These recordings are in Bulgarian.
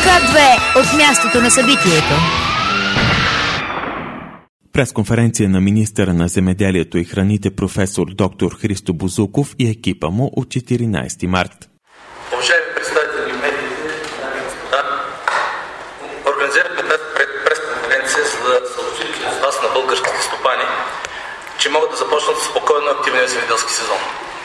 К2 от мястото на събитието. Пресконференция на министъра на земеделието и храните професор доктор Христо Бозуков и екипа му от 14 март. Уважаеми представители на медиите, организирахме тази пресконференция, за да съобщим с вас на българските стопани, че могат да започнат спокойно активния земеделски сезон.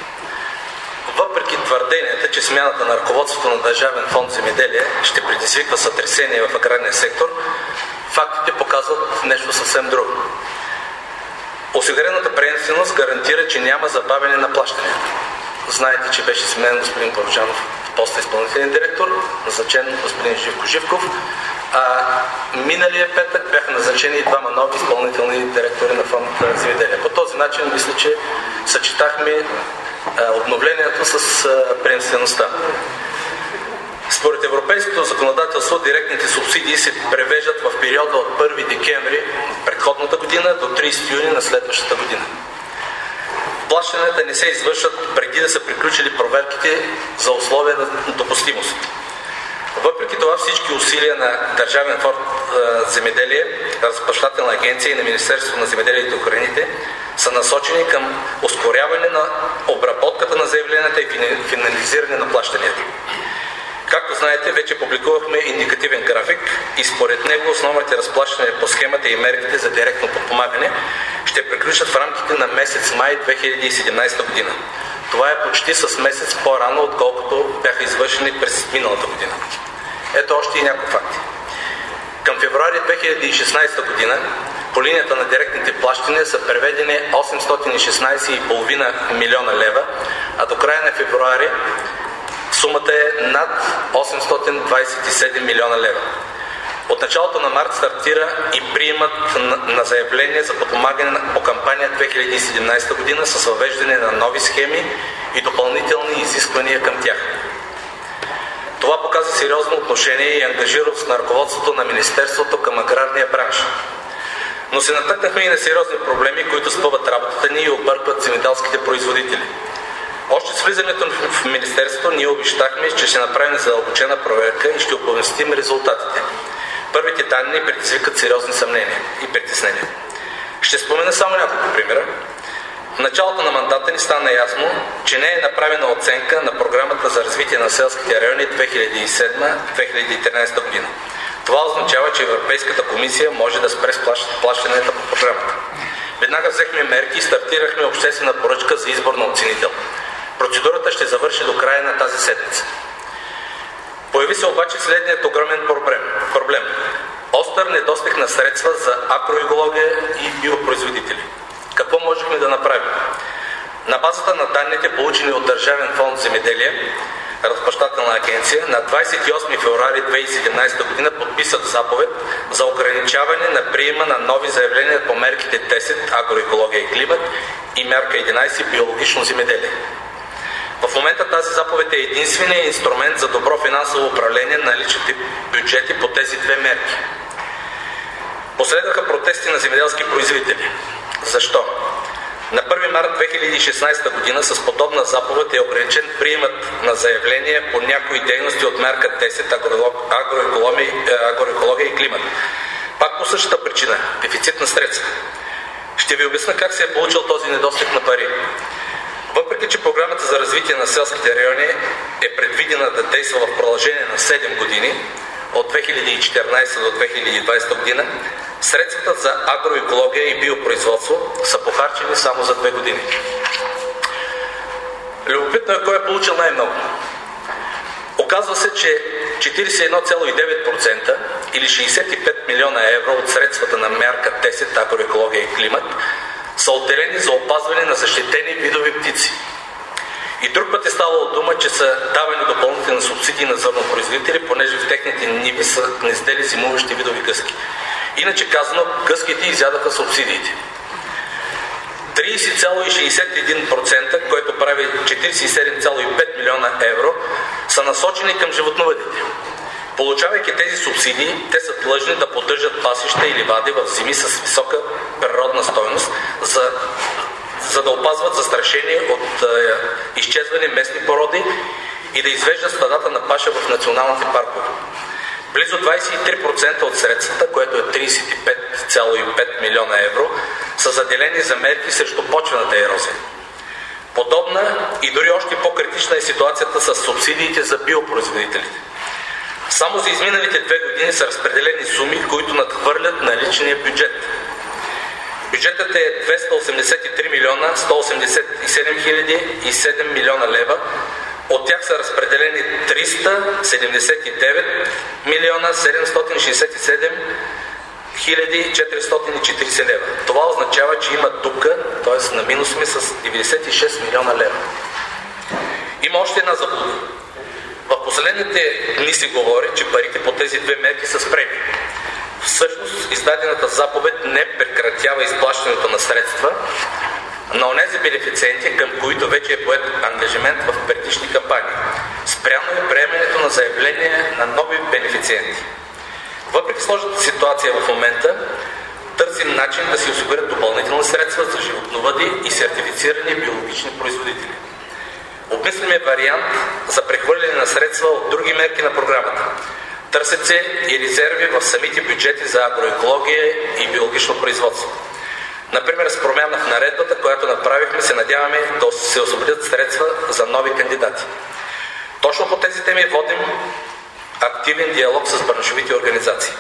Въпреки твърденията, че смяната на ръководството на Държавен фонд земеделие ще предизвиква сътресение в аграрния сектор, фактите показват нещо съвсем друго. Осигурената приемственост гарантира, че няма забавяне на плащанията. Знаете, че беше сменен господин Порожанов в поста изпълнителен директор, назначен господин Живко Живков, а миналия петък бяха назначени и двама нови изпълнителни директори на фонд земеделие. По този начин мисля, че съчетахме обновлението с приемствеността. Според европейското законодателство, директните субсидии се превеждат в периода от 1 декември предходната година до 30 юни на следващата година. Плащанията не се извършват преди да са приключили проверките за условия на допустимост. Въпреки това всички усилия на Държавен фонд земеделие, Разплащателна агенция и на Министерството на земеделието и храните са насочени към ускоряване на обработката на заявленията и финализиране на плащанията. Както знаете, вече публикувахме индикативен график и според него основните разплащания по схемата и мерките за директно подпомагане ще приключат в рамките на месец май 2017 година. Това е почти с месец по-рано, отколкото бяха извършени през миналата година. Ето още и някои факти. Към февруари 2016 година по линията на директните плащания са преведени 816,5 милиона лева, а до края на февруари сумата е над 827 милиона лева. От началото на март стартира и приемът на заявление за подпомагане по кампания 2017 година с въвеждане на нови схеми и допълнителни изисквания към тях. Това показва сериозно отношение и ангажираност на ръководството на Министерството към аграрния бранш. Но се натъкнахме и на сериозни проблеми, които спъват работата ни и объркват земеделските производители. Още с влизането в Министерството ние обещахме, че ще направим задълбочена проверка и ще оповестим резултатите. Първите данни предизвикат сериозни съмнения и притеснения. Ще спомена само няколко примера. В началото на мандата ни стана ясно, че не е направена оценка на програмата за развитие на селските райони 2007-2013 година. Това означава, че Европейската комисия може да спре плащанията по програмата. Веднага взехме мерки и стартирахме обществена поръчка за избор на оценител. Процедурата ще завърши до края на тази седмица. Появи се обаче следният огромен проблем. Остър недостиг на средства за агроекология и биопроизводители. Какво можехме да направим? На базата на данните, получени от Държавен фонд земеделие, Разплащателна агенция, на 28 февруари 2017 година подписах заповед за ограничаване на приема на нови заявления по мерките 10 агроекология и климат и мярка 11 биологично земеделие. В момента тази заповед е единственият инструмент за добро финансово управление на личните бюджети по тези две мерки. Последваха протести на земеделски производители. Защо? На 1 март 2016 година с подобна заповед е ограничен приемът на заявления по някои дейности от мярка 10 агроекология и климат. Пак по същата причина – дефицит на средства. Ще ви обясня как се е получил този недостиг на пари. Въпреки че програмата за развитие на селските райони е предвидена да действа в продължение на 7 години, от 2014 до 2020 година, средствата за агроекология и биопроизводство са похарчени само за 2 години. Любопитно е кой е получил най-много. Оказва се, че 41,9% или 65 милиона евро от средствата на мярка 10 агроекология и климат са отделени за опазване на защитени видови птици. И друг път е ставало дума, че са давани допълнителни субсидии на зърнопроизводители, понеже в техните ниви са гнездели зимуващи видови гъски. Иначе казано, гъските изядаха субсидиите. 30,61%, което прави 47,5 милиона евро, са насочени към животновъдите. Получавайки тези субсидии, те са длъжни да поддържат пасища и ливади в земи с висока природна стойност, за да опазват застрашени от изчезване местни породи и да извеждат стадата на паша в националните паркове. Близо 23% от средствата, което е 35,5 милиона евро, са заделени за мерки срещу почвената ерозия. Подобна и дори още по-критична е ситуацията с субсидиите за биопроизводителите. Само за изминалите 2 години са разпределени суми, които надхвърлят наличния бюджет. Бюджетът е 283 милиона 187 хиляди и 7 милиона лева. От тях са разпределени 379 милиона 767 хиляди 440 лева. Това означава, че има дупка, т.е. на минус сме с 96 милиона лева. Има още една заблуда. В последните дни се говори, че парите по тези 2 мерки са спрени. Всъщност, издадената заповед не прекратява изплащането на средства на онези бенефициенти, към които вече е поет ангажимент в предишни кампании. Спрямо е приемането на заявления на нови бенефициенти. Въпреки сложната ситуация в момента, търсим начин да си осигурят допълнителни средства за животновъди и сертифицирани биологични производители. Обмисляме вариант за прехвърляне на средства от други мерки на програмата. Търсят се и резерви в самите бюджети за агроекология и биологично производство. Например, с промяна в наредбата, която направихме, се надяваме да се освободят средства за нови кандидати. Точно по тези теми водим активен диалог с браншовите организации.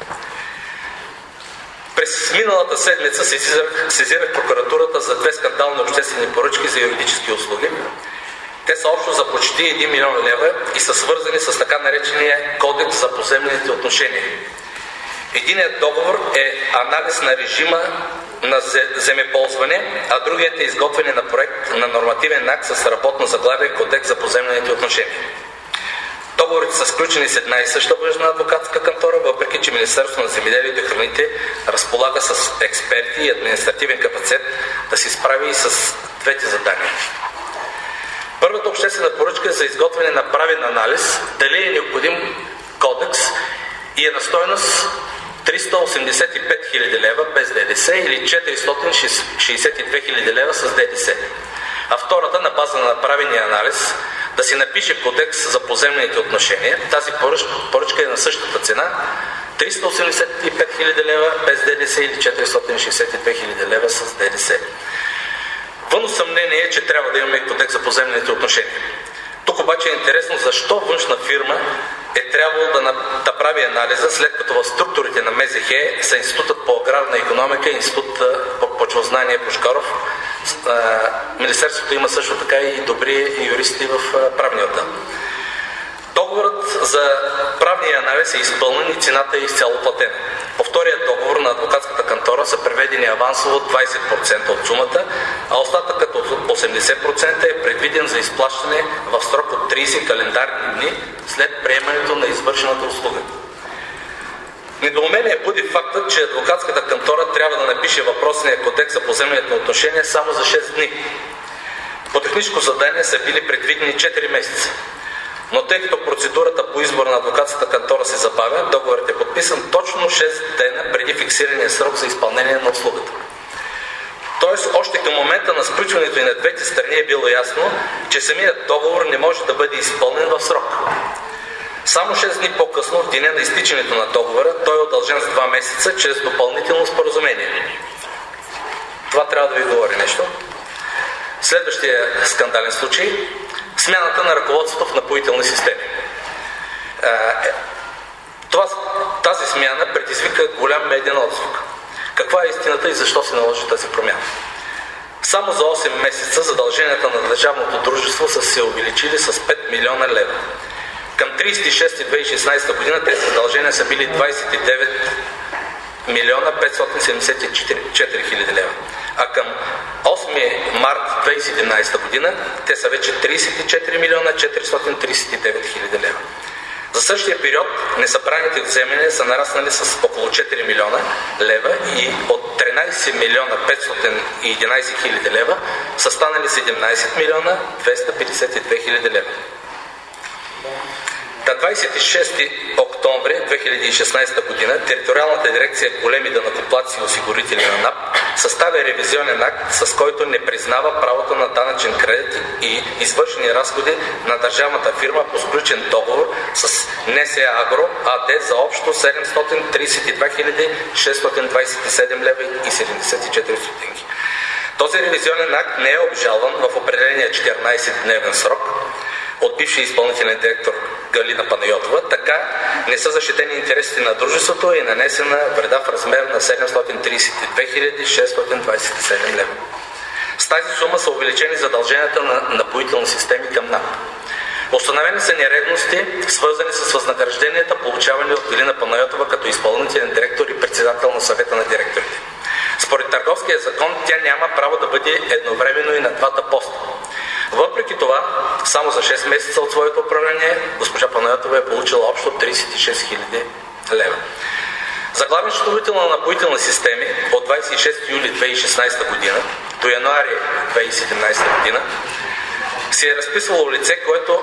През миналата седмица сезирах прокуратурата за 2 скандални обществени поръчки за юридически услуги. Те са общо за почти 1 милион лева и са свързани с така наречения Кодекс за поземлените отношения. Единият договор е анализ на режима на земеползване, а другият е изготвяне на проект на нормативен акт с работно заглавие Кодекс за поземлените отношения. Договорите са сключени с една и съща външна адвокатска кантора, въпреки че Министерството на земеделието и храните разполага с експерти и административен капацитет да се справи и с двете задания. Първата обществена поръчка е за изготвяне на правен анализ дали е необходим кодекс и е на стойност 385 хиляди лева без ДДС или 462 хиляди лева с ДДС. А втората, на база на направения анализ, да се напише кодекс за поземлените отношения. Тази поръчка е на същата цена 385 хиляди лева без ДДС или 462 хиляди лева с ДДС. Вънно съмнение е, че трябва да имаме кодекс за поземлените отношения. Тук обаче е интересно защо външна фирма е трябвало да прави анализа, след като в структурите на МЗХ са Институтът по аграрна икономика и Институт по почвознание Пушкаров. Министерството има също така и добри юристи в правния отдел. Договорът за правния анализ е изпълнен и цената е изцяло платена. По втория договор на адвокатската кантора са преведени авансово 20% от сумата, а остатъкът от 80% е предвиден за изплащане в срок от 30 календарни дни след приемането на извършената услуга. Недоумение буди фактът, че адвокатската кантора трябва да напише въпросния кодекс за поземлените отношения само за 6 дни. По техническо задание са били предвидени 4 месеца. Но тъй като процедурата по избор на адвокатската кантора се забавя, договорът е подписан точно 6 дена преди фиксирания срок за изпълнение на услугата. Тоест, още към момента на сключването и на двете страни е било ясно, че самият договор не може да бъде изпълнен в срок. Само 6 дни по-късно, в деня на изтичането на договора, той е удължен с 2 месеца чрез допълнително споразумение. Това трябва да ви говори нещо. Следващия скандален случай – смяната на ръководството в Напоителни системи. Тази смяна предизвика голям медиен отзвук. Каква е истината и защо се наложи тази промяна? Само за 8 месеца задълженията на държавното дружество са се увеличили с 5 милиона лева. Към 36-2016 година тези задължения са били 29 милиона 574 хиляди лева. А към 8 март 2017 година те са вече 34 милиона 439 хиляди лева. За същия период несъбраните вземания са нараснали с около 4 милиона лева и от 13 милиона 511 хиляди лева са станали 17 милиона 252 хиляди лева. На 26 октомври 2016 година териториалната дирекция големи данъкоплатци и осигурители на НАП съставя ревизионен акт, с който не признава правото на данъчен кредит и извършени разходи на държавната фирма по сключен договор с НСА Агро АД за общо 732 627 лева и 74 стотинки. Този ревизионен акт не е обжалван в определения 14-дневен срок от бившия изпълнителен директор Галина Панайотова, така не са защитени интересите на дружеството и нанесена вреда в размер на 732 627 лева. С тази сума са увеличени задълженията на Напоителни системи към НАП. Установени са нередности, свързани с възнагражденията, получавани от Галина Панайотова като изпълнителен директор и председател на съвета на директорите. Според Търговския закон тя няма право да бъде едновременно и на двата поста. Въпреки това, само за 6 месеца от своето управление, госпожа Панайотова е получила общо 36 000 лева. За главен счетоводител на Напоителни системи от 26 юли 2016 година до януари 2017 година се е разписвало лице, което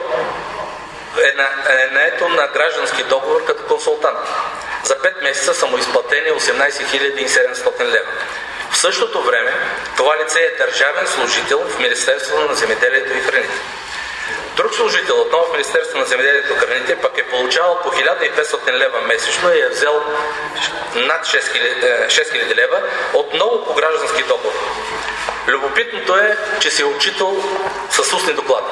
е наето на граждански договор като консултант. За 5 месеца са му изплатени 18 700 лева. В същото време това лице е държавен служител в Министерството на земеделието и храните. Друг служител отново в Министерството на земеделието и храните пък е получавал по 1500 лева месечно и е взел над 6000 лева отново по граждански договор. Любопитното е, че се е отчитал с устни доклади.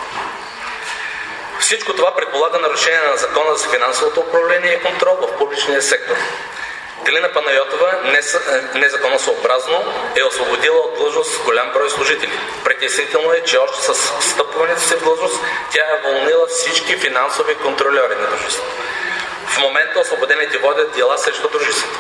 Всичко това предполага нарушение на Закона за финансовото управление и контрол в публичния сектор. Галина Панайотова незаконосъобразно е освободила от длъжност голям брой служители. Притеснително е, че още с встъпването си в длъжност тя е уволнила всички финансови контролери на дружеството. В момента освободените водят дела срещу дружеството.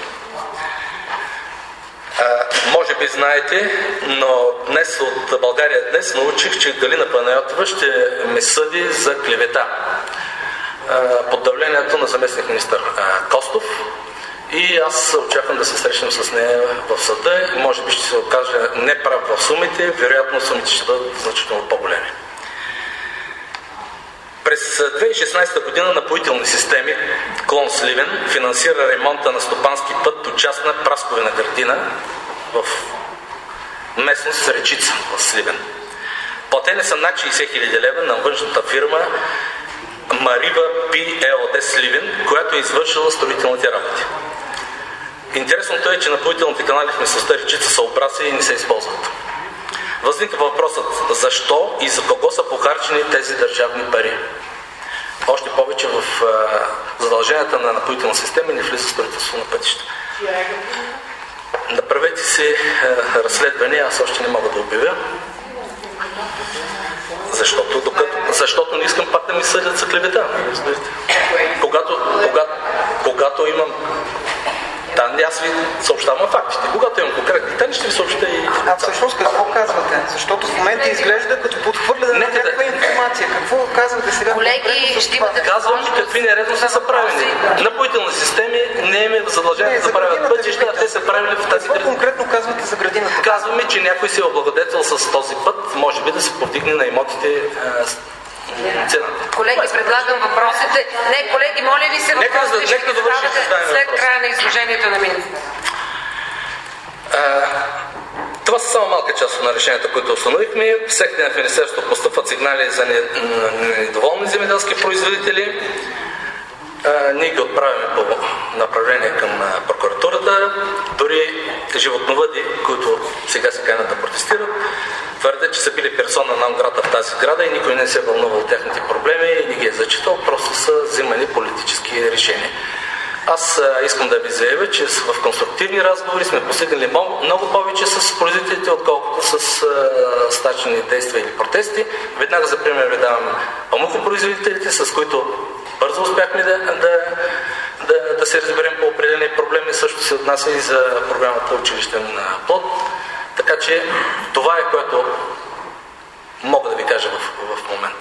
Може би знаете, но днес от България днес научих, че Галина Панайотова ще ме съди за клевета под давлението на заместник министър Костов. И аз очаквам да се срещнем с нея в съда и може би ще се окаже неправ в сумите, вероятно сумите ще бъдат значително по-големи. През 2016 година Напоителни системи, клон Сливен, финансира ремонта на стопански път до частна Прасковина градина в местност Речица в Сливен. Платени са над 60 000 лева на външната фирма Марива ПЛД Сливен, която е извършила строителните работи. Интересното е, че напоителните канали в местността Речица са обраси и не се използват. Възниква въпросът защо и за кого са похарчени тези държавни пари. Още повече в задълженията на Напоителна система не влиза строителство на пътища. Направете си разследване, аз още не мога да обявя. Защото не искам пак да ми съдят за клевета. Когато имам данни, аз ви съобщавам фактите. Когато имам конкретни данни, ще ви съобща и... А всъщност какво казвате? Защото в момента изглежда като подхвърляне на някаква информация. Какво казвате сега? Колеги, ще имате... Казвам, какви нередности са правени. Напоителни системи не имат задължение да правят пътища, а те са правили в тази градина. Какво конкретно казвате за градината? Казваме, че някой се е облагодетел с този път, може би да се повдигне на имотите цената. Колеги, предлагам въпросите. Не, колеги, моля ви се въпросите, ще ги задавате след края на изложението на министъра. Това са само малка част от решенията, които установихме. Всеки ден в Министерството постъпват сигнали за недоволни земеделски производители. Ние ги отправяме по направление към прокуратурата. Дори животновъди, които сега се канят да протестират, твърдят, че са били персона нон грата в тази сграда и никой не се е вълнувал от техните проблеми и не ги е зачитал, просто са взимани политически решения. Аз искам да ви заявя, че в конструктивни разговори сме постигнали много повече с производителите, отколкото с стачни действия или протести. Веднага за пример ви давам памукопроизводителите, с които бързо успяхме да се разберем по определени проблеми. Също се отнася и за програмата Училищен плод. Така че това е, което мога да ви кажа в момента.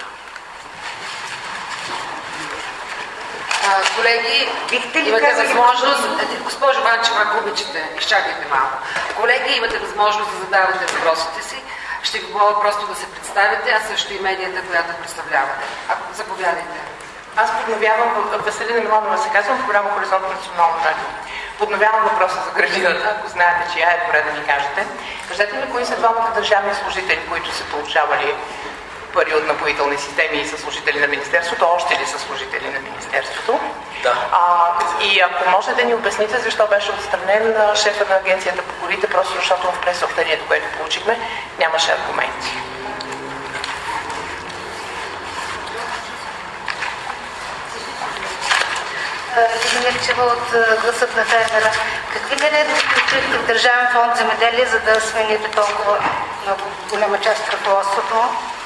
Колеги, имате възможност... Госпожо Ванчева, ако обичате, изчакайте малко. Колеги, имате възможност да задавате въпросите си. Ще ви помоля просто да се представите, а също и медията, която представлявате. Заповядайте. Аз подновявам, Веселина Милонова се казвам, програма Хоризонт на Национално радио. Подновявам въпроса за градината, ако знаете, че е добре да ни кажете. Кажете ли, кои са двамата държавни служители, които са получавали пари от напоителни системи и са служители на Министерството, още ли са служители на Министерството? Да. И ако може да ни обясните защо беше отстранен шефа на Агенцията по горите, просто защото в пресъобщението, което получихме, нямаше аргументи. Мирчева от Гласът на фермера. Какви нередности открихте в Държавен фонд земеделие, за да смените толкова много голяма част от ръководството?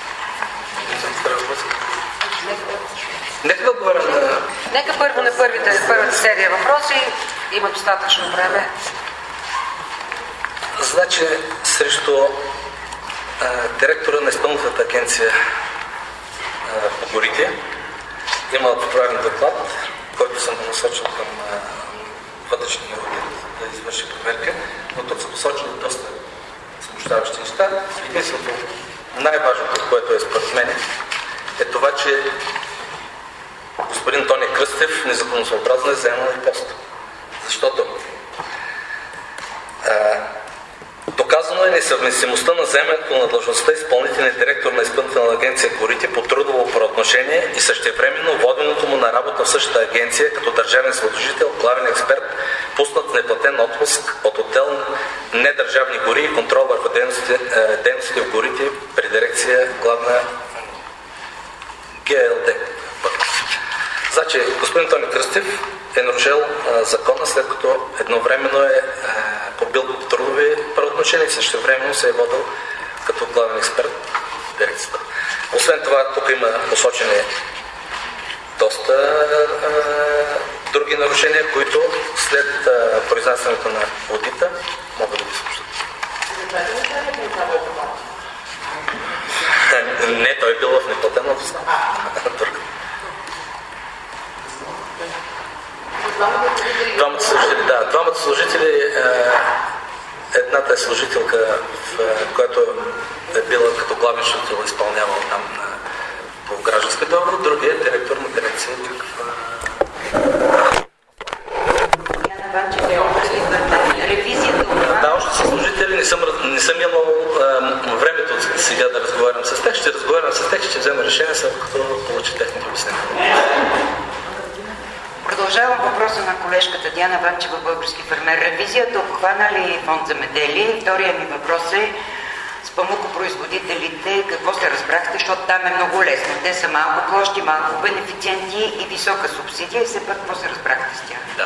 Нека да отговоря. Нека първо на първата серия въпроси. Има достатъчно време. Значи, срещу директора на Изпълнителната агенция по горите има поправен доклад, който съм насочил към вътрешния одит да извърши проверка, но тук са посочени доста смущаващи неща. Единственото, най-важното, което е според мен, е това, че господин Тони Кръстев незаконосъобразно е заемал пост. Защото доказано е несъвместимостта на заемането на длъжността изпълнителен директор на Изпълнителна агенция горите по трудово правоотношение и същевременно воденото му на работа в същата агенция като държавен служител, главен експерт, пуснат в неплатен отпуск от отдел недържавни гори и контрол върху дейностите в горите при дирекция главна ГЛД. Значи, господин Тони Кръстев е нарушил закона, след като едновременно е побил трудови правоотношения и същевременно се е водил като главен експерт в дирекцията. Освен това, тук има посочени доста други нарушения, които след произнасянето на одита могат да ги съобщат. Не, той е бил в неплатен отпуск. Двамата служители, едната е служителка, която е била като главен служител, изпълнявал там по гражданска договор, другия е директор на дирекция. Да, още са служители, не съм имал времето сега да разговарям с тях. Ще разговарям с тях, ще взема решение, след като получи техните обяснения. Продължавам въпроса на колежката Диана Ванчева, български фермер. Ревизията обхвана ли фонд земеделие? Втория ми въпрос е с памукопроизводителите, какво се разбрахте, защото там е много лесно. Те са малко площи, малко бенефициенти и висока субсидия и все пак какво се разбрахте с тях? Да.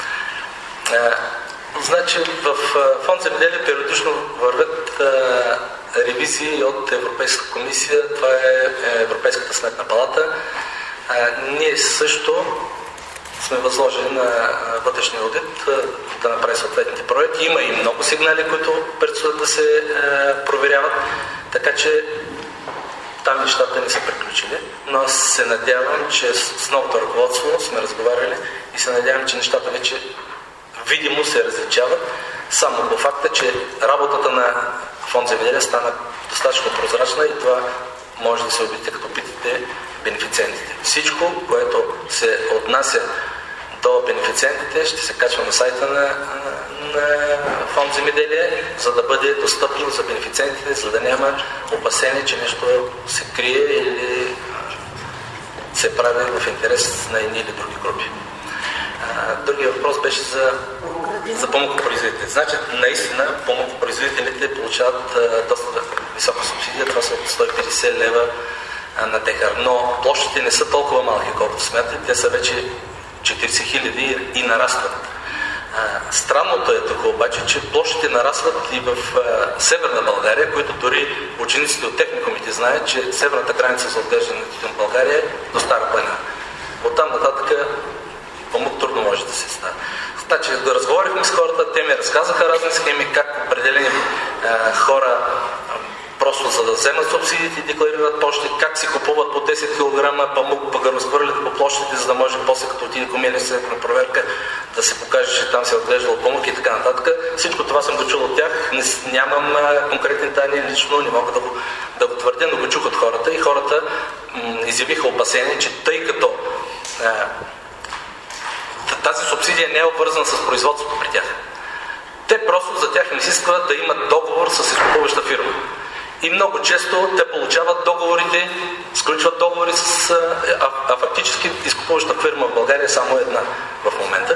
Значи в фонд земеделие периодично вървят ревизии от Европейската комисия, това е Европейската сметна палата. Ние също сме възложили на вътрешния одит да направи съответните проекти. Има и много сигнали, които предстоят да се проверяват, така че там нещата не са приключили. Но аз се надявам, че с новото ръководство сме разговаряли и се надявам, че нещата вече видимо се различават. Само по факта, че работата на фонд земеделие стана достатъчно прозрачна и това може да се убедите, като питате бенефициентите. Всичко, което се отнася до бенефициентите, ще се качва на сайта на фонд земеделие, за да бъде достъпно за бенефициентите, за да няма опасение, че нещо се крие или се прави в интерес на едни или други групи. Другия въпрос беше за памукопроизводителите. Значи, наистина, памукопроизводителите получават доста висока субсидия, това са от 150 лева на декар. Но площите не са толкова малки, колкото смятате, те са вече 40 хиляди и нарастват. Странното е тук обаче, че площите нарастват и в Северна България, които дори учениците от техникумите знаят, че северната граница за отглеждане на тютюн в България е до Стара планина. Оттам нататък памук трудно може да се става. Значи, да разговорихме с хората, те ми разказаха разни схеми, как определени хора просто за да вземат субсидиите и декларират площи, как си купуват по 10 кг памук, пък го разхвърлят по площите, за да може после като отиде комилица на проверка да се покаже, че там се е отглеждал помък и така нататък. Всичко това съм го чул от тях. Нямам конкретни данни лично, не мога да го твърдя, но го чух от хората и хората изявиха опасение, че тъй като тази субсидия не е обвързана с производството при тях. Те просто за тях не изисква да имат договор с изкупуваща фирма. И много често те получават договорите, сключват договори а фактически изкупуваща фирма в България е само една в момента.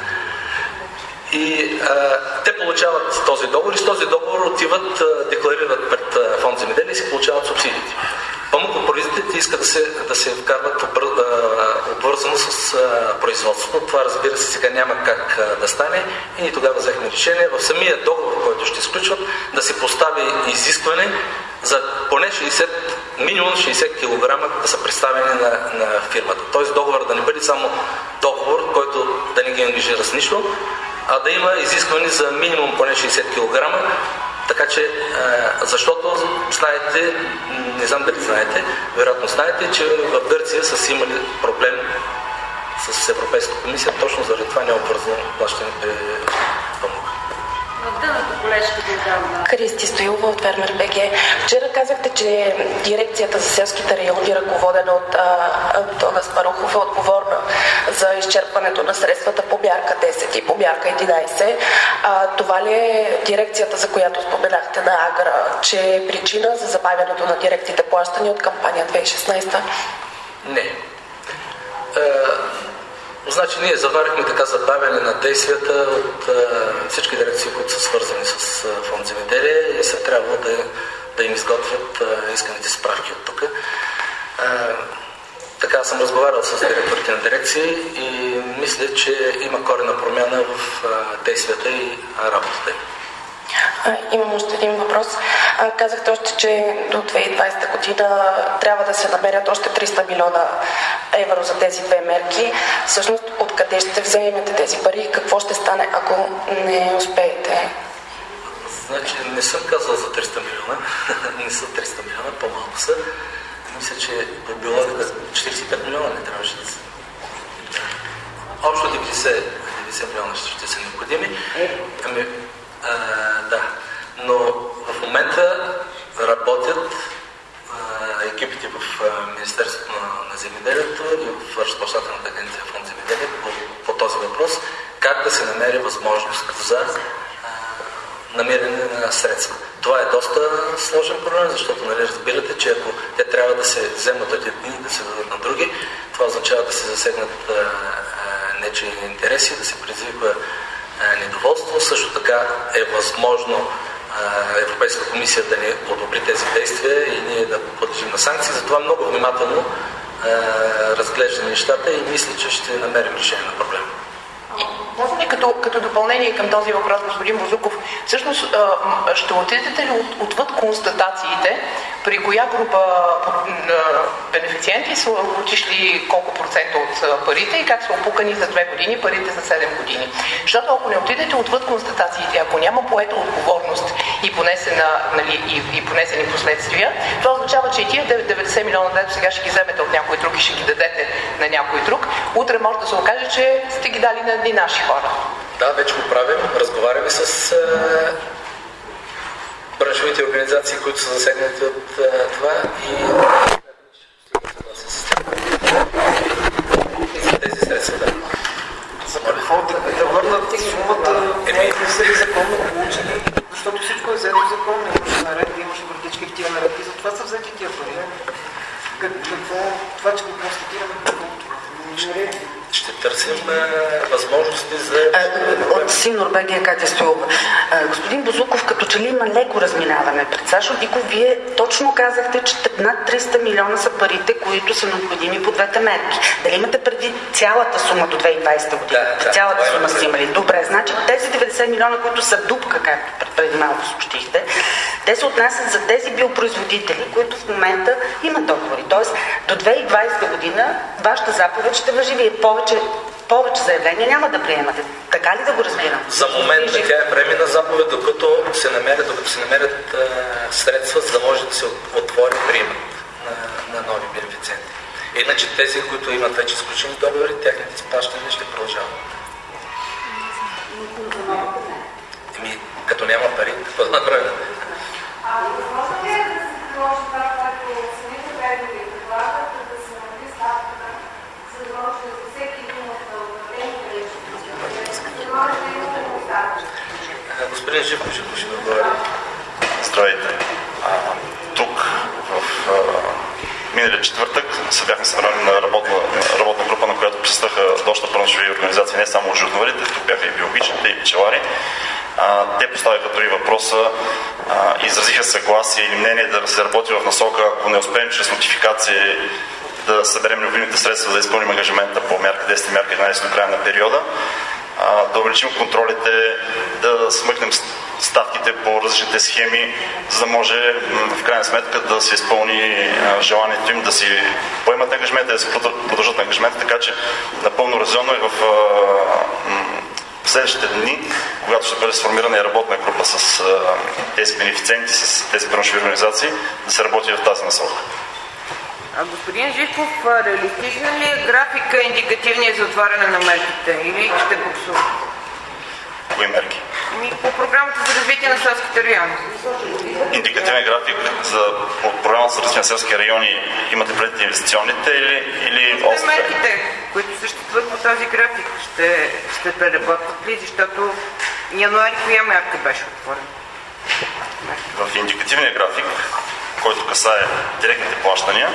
И те получават този договор и с този договор отиват, декларират пред фонд земеделие и си получават субсидиите. Памукопроизводителите искат да се вкарват обвързано с производството. Това, разбира се, сега няма как да стане и ние тогава взехме решение в самия договор, който ще изключват, да се постави изискване за поне минимум 60 кг да са представени на фирмата. Тоест договор да не бъде само договор, който да не ги ангажира с нищо, а да има изискване за минимум поне 60 кг. Така че, защото знаете, не знам дали знаете, вероятно знаете, че в Гърция са имали проблем с Европейската комисия, точно заради това не е обвързано плащане при памука. Кристи Стоилова от Фермер БГ. Вчера казахте, че дирекцията за селските райони, ръководена от Антон Аспарухов, е отговорна за изчерпването на средствата по мярка 10 и по мярка 11. Това ли е дирекцията, за която споменахте на Агра, че е причина за забавянето на директните плащания от кампания 2016? Не. Значи ние заварихме така забавяне на действията от всички дирекции, които са свързани с фонд земеделие и се трябва да им изготвят исканите справки от тук. Така съм разговарял с директорите на дирекции и мисля, че има коренна промяна в действията и работата им. Имам още един въпрос. Казахте още, че до 2020 година трябва да се намерят още 300 милиона евро за тези две мерки. Всъщност, откъде ще вземете тези пари и какво ще стане, ако не успеете? Значи, не съм казал за 300 милиона. Не са 300 милиона, по-малко са. Мисля, че по биологията 45 милиона не трябваше да са. Общо 90 милиона ще са необходими. Да, но в момента работят екипите в Министерството на земеделието и в Разплащателната агенция фонд земеделие по този въпрос, как да се намери възможност за намиране на средства. Това е доста сложен проблем, защото нали разбирате, че ако те трябва да се вземат от едни и да се дадат на други, това означава да се засегнат нечии интереси, да се предизвиква недоволство. Също така е възможно Европейска комисия да не одобри тези действия и ние да подлежим на санкции. Затова много внимателно разглеждаме нещата и мисля, че ще намерим решение на проблема. Може ли като допълнение към този въпрос, господин Бозуков, всъщност ще отидете ли отвъд констатациите, при коя група бенефициенти са отишли колко процента от парите и как са опукани за 2 години, парите за 7 години? Защото ако не отидете отвъд констатациите, ако няма поета отговорност и понесени последствия, това означава, че и тия 90 милиона, дето сега ще ги вземете от някой друг и ще ги дадете на някой друг, утре може да се окаже, че сте ги дали на едни наши хора. Да, вече го правим. Разговаряме с браншовите организации, които са засегнати от това и за тези средства. За какво да върнат сумата, не са ли законно получени, защото всичко е взето законно, имаше наредби, имаше вратички в тия наредби, затова са взети тия пари. Какво, това, че го констатираме, какво? Ще търсим възможности за... От Синор БГ Катя Стоилова. Господин Бозуков, като че ли има леко разминаване пред Сашо Диков, вие точно казахте, че над 300 милиона са парите, които са необходими по двете мерки. Дали имате преди цялата сума до 2020 година? Да, цялата сума сте имали. Добре, значи тези 90 милиона, които са дупка, както преди малко съобщихте, те се отнасят за тези биопроизводители, които в момента имат договори. Тоест, до 2020 година вашата заповед ще важи. Вие повече заявления няма да приемате. Така ли да го разбирам? За момента тя е временна заповед, докато се намерят средства, за да може да се отвори приемът на нови бенефициенти. Иначе тези, които имат вече изключени договори, тяхните изплащания ще продължават. Като няма пари, какво да направим? Възможно ли е да се приложи това, което самите преговори предлагат, да се намали ставката, за да може за всеки един от управлените речи, да може да има ставка? Господин Живков ще отговаря. Здравейте. Тук в миналия четвъртък се бяхме събрали на работна група, на която присъстваха доста браншови организации, не само от животновъдите, тук бяха и биологичните, и пчелари. Те поставиха други въпроса, изразиха съгласие или мнение да се работи в насока, ако не успеем чрез нотификация да съберем необходимите средства да изпълним ангажимента по мярка 10 и мярка 11 до края на периода, да увеличим контролите, да смъкнем ставките по различните схеми, за да може в крайна сметка да се изпълни желанието им да си поемат ангажимента, да се продължат ангажимента, така че напълно резонно е в следващите дни, когато ще бъде сформирана и работна група с тези бенефициенти, с тези браншови организации, да се работи в тази насока. Господин Живков, реалистичен ли е графика индикативния за отваряне на мерките или ще буксува? Кои мерки? По програмата за развитие на селските райони. Индикативен график от програмата за развитие на селски райони имате предвид инвестиционните или ОСП? Мерките, които съществуват по този график, ще преработват ли, защото януари коя мярка беше отворена? В индикативния график, който касае директните плащания,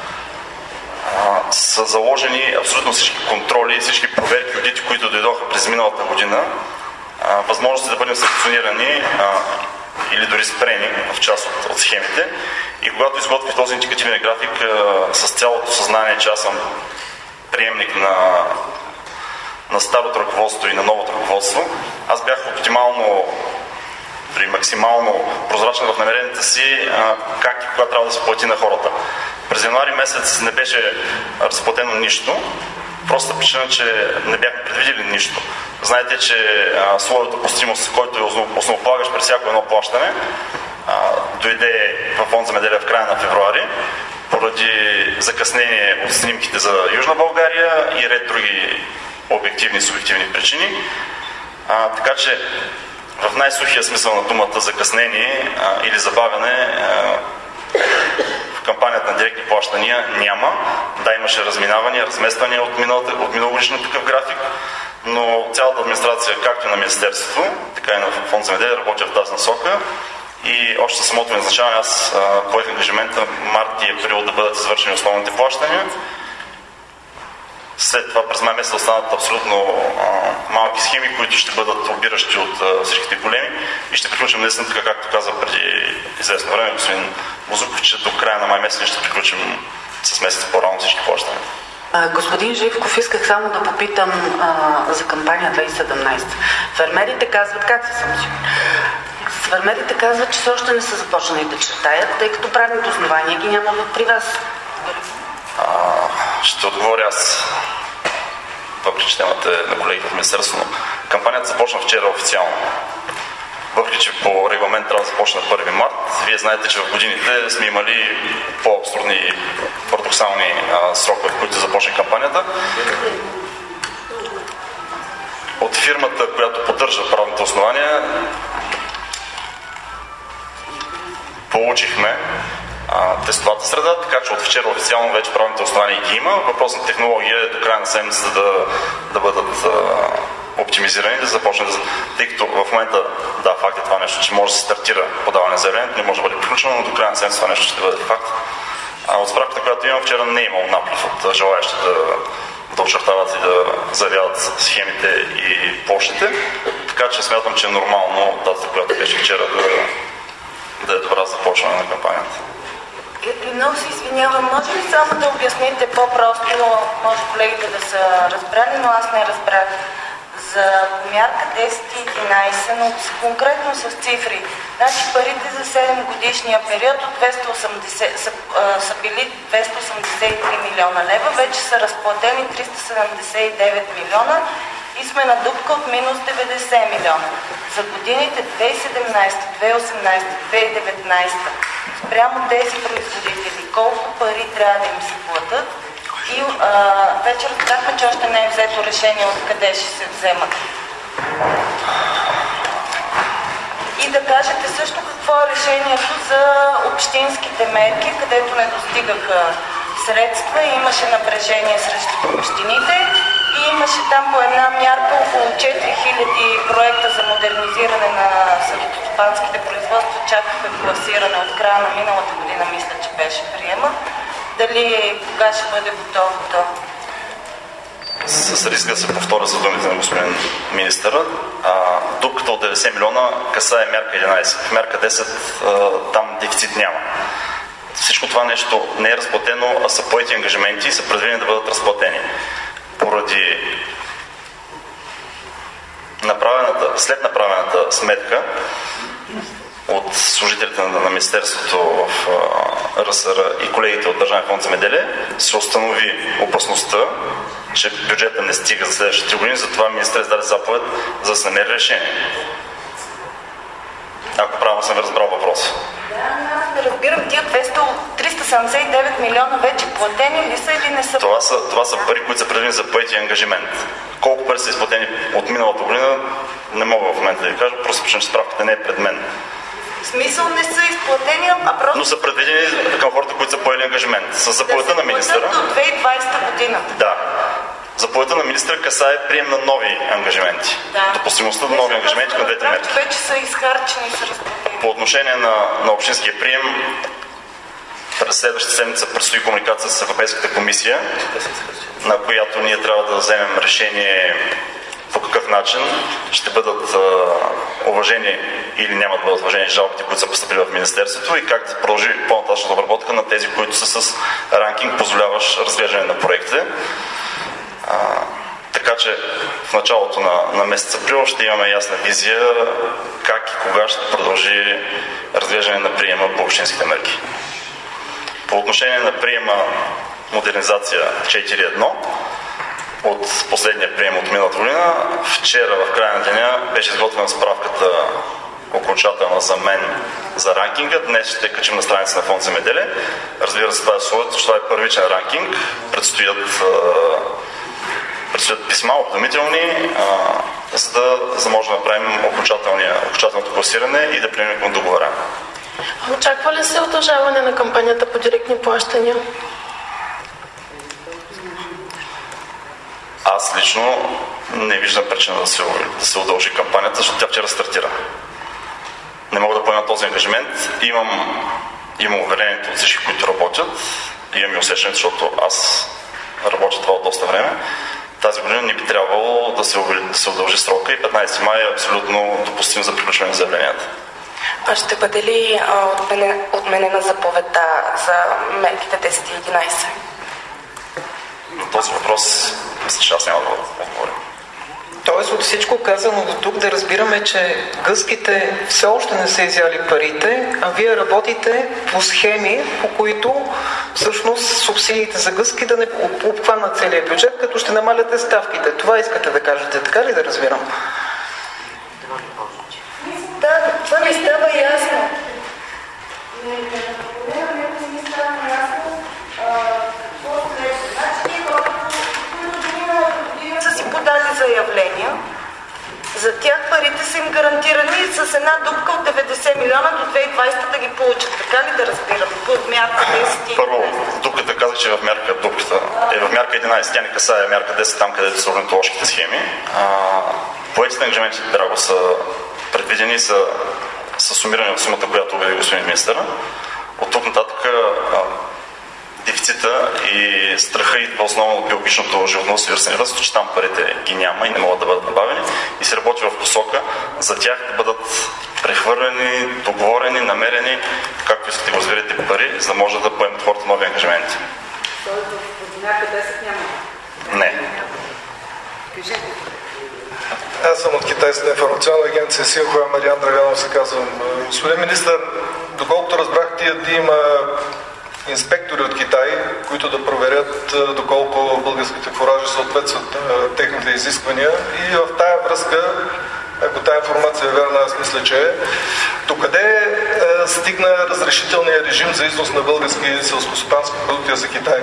са заложени абсолютно всички контроли, всички проверки, одити, които дойдоха през миналата година, възможности да бъдем санкционирани или дори спрени в част от схемите. И когато изготвих този индикативен график с цялото съзнание, че аз съм приемник на старото ръководство и на новото ръководство, аз бях оптимално при максимално прозрачен в намеренията си как и кога трябва да се плати на хората. През януари месец не беше разплатено нищо, просто причина, че не бяхме предвидели нищо. Знаете, че слоят допустимост, който е основополагащ при всяко едно плащане, дойде в фонд земеделие в края на февруари, поради закъснение от снимките за Южна България и ред други обективни и субективни причини. Така че в най-сухия смисъл на думата закъснение или забавяне в кампанията на директни плащания няма. Да, имаше разминавания, размествания от миналогодишния такъв график, но цялата администрация, както и на Министерството, така и на фонд земеделие, работи в тази насока. И още със самото ми назначаване аз поех ангажимента март и април да бъдат извършени основните плащания. След това през май месец останат абсолютно малки схеми, които ще бъдат обиращи от всичките големи и ще приключим наистина така, както каза преди известно време господин Бузуков, че до края на май месец ще приключим с месец по-рано всички плащания. Господин Живков, исках само да попитам за кампания 2017. Фермерите казват, как се съм сигурна? Фермерите казват, че все още не са започнали да чертаят, тъй като правилното основание ги няма при вас. Ще отговоря аз, въпреки че темата е на колегите в Министерството, но кампанията започна вчера официално. Въпреки че по регламент трябва да започне на 1 март, вие знаете, че в годините сме имали по-абсурдни и парадоксални срокове, в които започне кампанията. От фирмата, която поддържа правните основания, получихме тестовата среда, така че от вчера официално вече правните основания ги има. Въпросната технология е до края на седмицата да бъдат оптимизирани, да започне тъй като в момента, да, факт е това нещо, че може да се стартира подаване на заявлението, не може да бъде приключено, но до края на седмицата това нещо ще бъде факт. От справката, която имам, вчера не е имал наплив от желаящи да очертават и да заявяват схемите и площите, така че смятам, че е нормално датата, която беше вчера, да е добра започване на кампанията. Много се извинявам, може ли само да обясните по-просто, може колегите да са разбрали, но аз не разбрах. За мярка 10 и 11, но конкретно с цифри. Значи парите за 7 годишния период от 280, са били 283 милиона лева, вече са разплатени 379 милиона и сме на дупка от минус 90 милиона. За годините 2017, 2018, 2019 спрямо тези производители, колко пари трябва да им се платят и вече разбрахме, че още не е взето решение откъде ще се вземат. И да кажете също какво е решението за общинските мерки, където не достигаха средства и имаше напрежение срещу общините. И имаше там по една мярка около 4000 проекта за модернизиране на селскостопанските производства, чакаха класиране от края на миналата година, мисля, че беше приема. Дали кога ще бъде готово то? С риска да се повторя за думите на господин министъра, дупката от 90 милиона касае мярка 11. В мярка 10 там дефицит няма. Всичко това нещо не е разплатено, а са поети ангажименти и са предвидени да бъдат разплатени. Поради след направената сметка от служителите на Министерството в РСР и колегите от Държавен фонд земеделие се установи опасността, че бюджета не стига за следващите години, затова министър издаде заповед за да се намери решение. Ако правилно съм разбрал въпроса. Да, разбирам, тия 379 милиона вече платени ли са или не са? Това са пари, които са предвидени за поети ангажимент. Колко пари са изплатени от миналата година, не мога в момента да ви кажа, просто причина, че справката не е пред мен. В смисъл не са изплатени, а просто... Но са предвидени към хората, които са поели ангажимент. С заповедта на министъра... до 2020 година. Да. Заповедта на министъра касае прием на нови ангажименти. Да. Допустимостта на нови ангажименти към двете мерки. Вече са изхарчени и са разплатени. По отношение на общинския прием, през следващата седмица предстои комуникация с Европейската комисия, на която ние трябва да вземем решение по какъв начин ще бъдат уважени или няма да бъдат уважени жалбите, които са постъпили в Министерството и как да продължи по-нататъчната обработка на тези, които са с ранкинг, позволяващ разглеждане на проектите. Така че в началото на месец април ще имаме ясна визия как и кога ще продължи разглеждане на приема по общинските мерки. По отношение на приема модернизация 4.1 от последния прием от миналата година, вчера в края на деня беше изготвена справката окончателна за мен за ранкинга. Днес ще качим на страница на Фонд земеделие. Разбира се, това е условието, че това е първичен ранкинг. Предстоят писма, уведомителни, за да може да направим окончателното класиране и да преминем към договора. Очаква ли се удължаване на кампанията по директни плащания? Аз лично не виждам причина да се удължи кампанията, защото тя вчера стартира. Не мога да поема този ангажимент. Имам уверението от всички, които работят. Имам и усещането, защото аз работя това от доста време. Тази година не би трябвало да се удължи срока и 15 май е абсолютно допустим за приключване на заявленията. А ще бъде ли отменена заповедта за мерките 10 и 11? На този въпрос мисля, че аз няма да отговоря. Тоест от всичко казано до тук да разбираме, че гъските все още не са изяли парите, а вие работите по схеми, по които всъщност субсидиите за гъски да не обхванат целия бюджет, като ще намаляте ставките. Това искате да кажете, така ли да разбирам? Да, това ми става ясно. Са си подали заявления. За тях парите са им гарантирани с една дупка от 90 милиона до 2020 да ги получат. Така ли да разбирам? По мярка 10. Първо, дупката казах, че дупката е в мярка 11. Тя не касае мярка 10, там където са орнитоложките схеми. Поетите ангажименти, драго, са предвидени и са сумирани от сумата, която обяви господин министъра. От тук нататък дефицита и страха идва основно от биологичното животновъдство и растениевъдство, че там парите ги няма и не могат да бъдат набавени и се работи в посока за тях да бъдат прехвърлени, договорени, намерени, както искате го разберете, пари, за да може да поемат хората нови ангажименти. Тоест в мярка 10 няма? Не. Аз съм от Китайската информационна агенция Силхуа, Мариан Драганов се казвам. Господин министър, доколкото разбрах, тия дни има инспектори от Китай, които да проверят доколко българските фуражи съответстват на техните изисквания. И в тая връзка, ако тая информация е верна, аз мисля, че е, докъде стигна разрешителния режим за износ на български селскостопански продукти за Китай?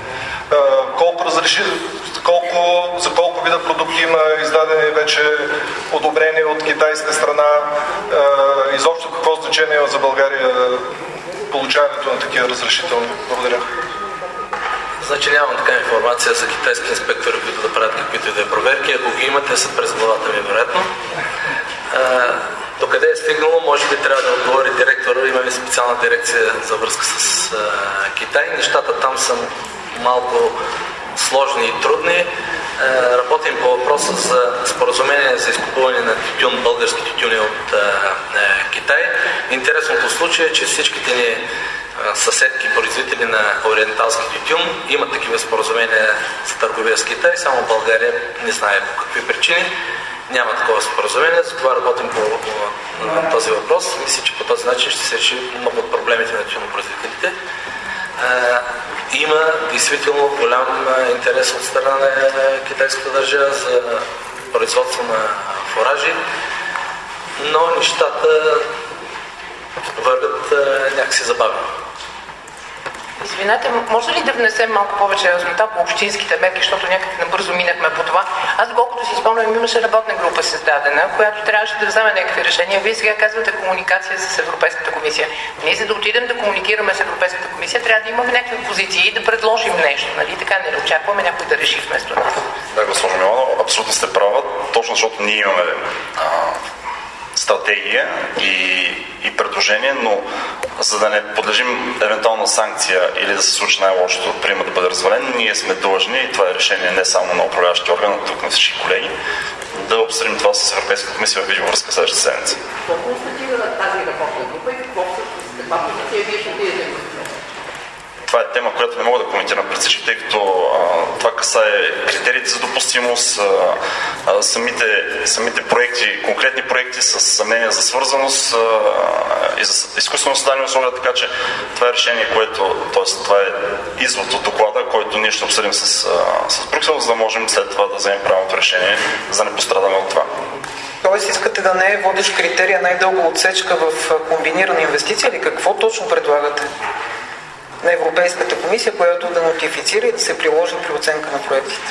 За колко вида продукти има издадени вече одобрения от китайска страна изобщо какво значение има за България получаването на такива разрешителни? Благодаря. Значи нямам така информация за китайски инспектори, които да правят каквито и да е проверки. Ако ги имате, са през главата ми, вероятно. Докъде е стигнало, може би трябва да отговори директора. Имаме специална дирекция за връзка с Китай. Нещата там са малко сложни и трудни. Работим по въпроса за споразумение за изкупуване на тютюн, български тютюни от Китай. Интересното случай е, че всичките ни съседки, производители на ориенталски тютюн имат такива споразумения за търговия с Китай, само България не знае по какви причини. Няма такова споразумение, затова работим по този въпрос. Мисля, че по този начин ще се реши много от проблемите на тютюнопроизводителите. Има действително голям интерес от страна на китайската държава за производство на фуражи, но нещата вървят някакси забавно. Извинете, може ли да внесем малко повече яснота по общинските мерки, защото някак набързо минахме по това? Аз, доколкото си спомням, имаше работна група създадена, която трябваше да вземе някакви решения. Вие сега казвате комуникация с Европейската комисия. Ние, за да отидем да комуникираме с Европейската комисия, трябва да имаме някакви позиции и да предложим нещо. Нали? Така не очакваме някой да реши вместо нас. Да, госпожо Милана, абсолютно сте права, точно защото ние имаме стратегия и предложение, но за да не подлежим евентуална санкция или да се случи най-лошото, приема да бъде развален, ние сме длъжни, и това е решение не само на управляващия орган, но тук на всички колеги, да обсъдим това с Европейската комисия в видеовръзка следващата седмица. Какво констатира тази работна група и каква позиция вие ще дадете? Това е тема, която не мога да коментирам пред всички, тъй като това касае критериите за допустимост, самите проекти, конкретни проекти с съмнения за свързаност и за изкуствено създадени условия, така че това е решение, т.е. това е извод от доклада, който ние ще обсъдим с Брюксел, за да можем след това да вземем правилното решение, за да не пострадаме от това. Тоест искате да не е водещ критерия най-дълга отсечка в комбинирана инвестиция или какво точно предлагате на Европейската комисия, която да нотифицира и да се приложи при оценка на проектите?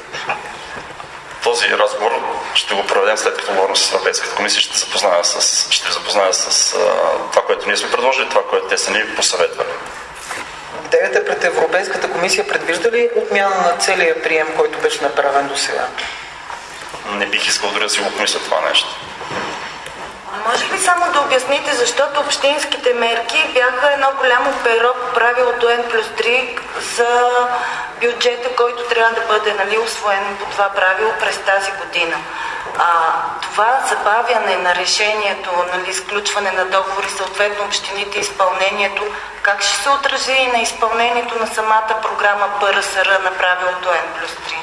Този разговор ще го проведем след като говорим с Европейската комисия, ще ви запозная с това, което ние сме предложили и това, което те са ни посъветвали. Идеята пред Европейската комисия предвижда ли отмяна на целия прием, който беше направен до сега? Не бих искал дори да си го помисля това нещо. Може ли само да обясните, защото общинските мерки бяха едно голямо перо по правилото N+3 за бюджета, който трябва да бъде усвоен по това правило през тази година. Това забавяне на решението, сключване на договори, съответно общините, изпълнението, как ще се отрази и на изпълнението на самата програма ПРСР на правилото N+3?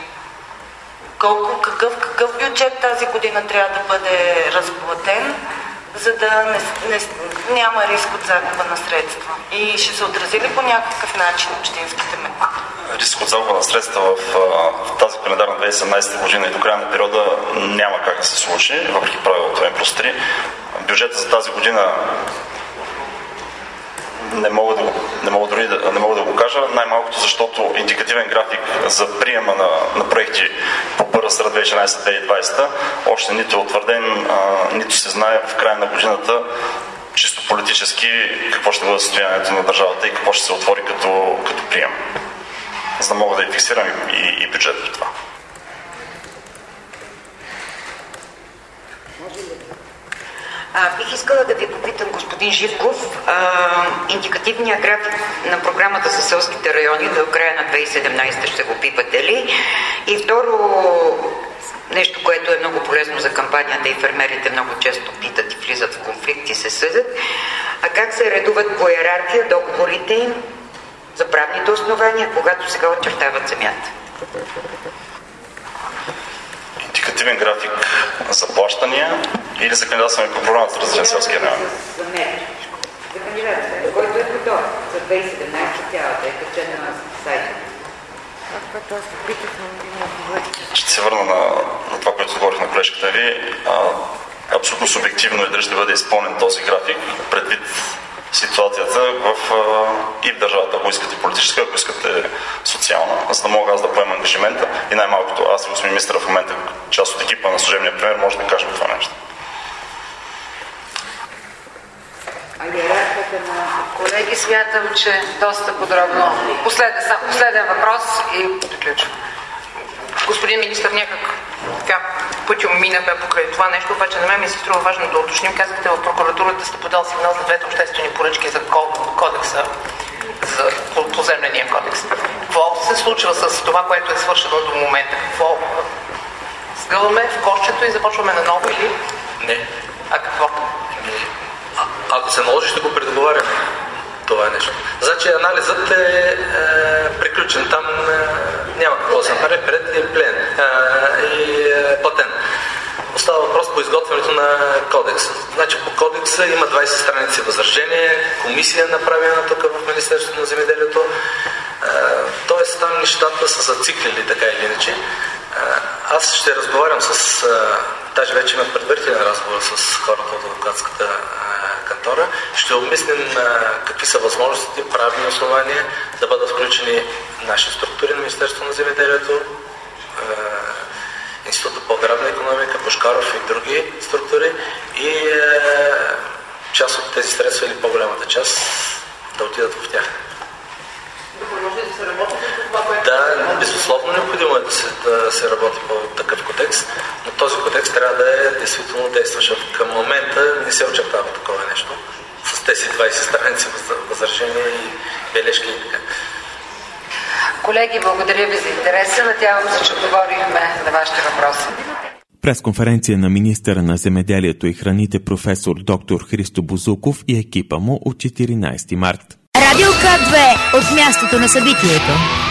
Какъв бюджет тази година трябва да бъде разплатен, за да няма риск от загуба на средства? И ще се отрази ли по някакъв начин общинските мерки? Риск от загуба на средства в тази календарна 2017 година и до края на периода няма как да се случи, въпреки правилото N+3. Бюджета за тази година не мога да го кажа, най-малкото защото индикативен график за приема на проекти по ПРСР 2014-2020 още нито е утвърден, нито се знае в края на годината чисто политически какво ще бъде състоянието на държавата и какво ще се отвори като прием, за да мога да фиксирам и бюджет при това. Бих искала да ви попитам, господин Живков, индикативният график на програмата за селските райони до края на 2017 ще го пипате ли? И второ, нещо, което е много полезно за кампанията и фермерите много често питат и влизат в конфликт и се съдят, как се редуват по иерархия договорите им за правните основания, когато сега очертават земята? Индикативен график за плащания или за кандидатстване по програмата за развитие на селския район? За кандидатстване, който е готов за 2017 цялата е качена на сайта. Ще се върна на това, което отговорих на колежката ви. Абсолютно субективно е дали ще бъде изпълнен този график, предвид ситуацията и в държавата, ако искате политическа, ако искате социална, за да мога аз да поема ангажимента и най-малкото аз и господин министър в момента, част от екипа на служебния премиер, може да кажем това нещо. Колеги, смятам, че доста подробно. Последен въпрос и приключвам. Господин министър, някак така пътем минахме покрай това нещо, обаче на мен ми се струва важно да уточним. Казахте, в прокуратурата сте подал сигнал за двете обществени поръчки за кодекса, за поземления кодекс. Какво се случва с това, което е свършено до момента? Какво? Сгъваме в кошчето и започваме наново или? Не. А какво? Ако се наложи, ще го предоговаряме. Това е нещо. Значи анализът е приключен. Там няма какво да се направи, пред и плен и платен. Остава въпрос по изготвянето на кодекса. Значи по кодекса има 20 страници възражение, комисия направена тук в Министерството на земеделието. Тоест там нещата са зациклили така или иначе. Аз ще разговарям с... Даже вече има предварителен разговор с хората от адвокатската кантора. Ще обмислим какви са възможностите, правни основания да бъдат включени наши структури на Министерството на земеделието, Института по аграрна икономика, Бошкаров и други структури и част от тези средства или по-голямата част да отидат в тях. Да, безусловно необходимо е да се работи по такъв кодекс, но този кодекс трябва да е действително действащ. Към момента не се очертава такова нещо с тези 20 страници възражения и бележки и така. Колеги, благодаря ви за интереса. Надявам се, че отговорихме на вашите въпроси. Пресконференция на министъра на земеделието и храните професор доктор Христо Бузуков и екипа му от 14 март. Радио К2 от мястото на събитието.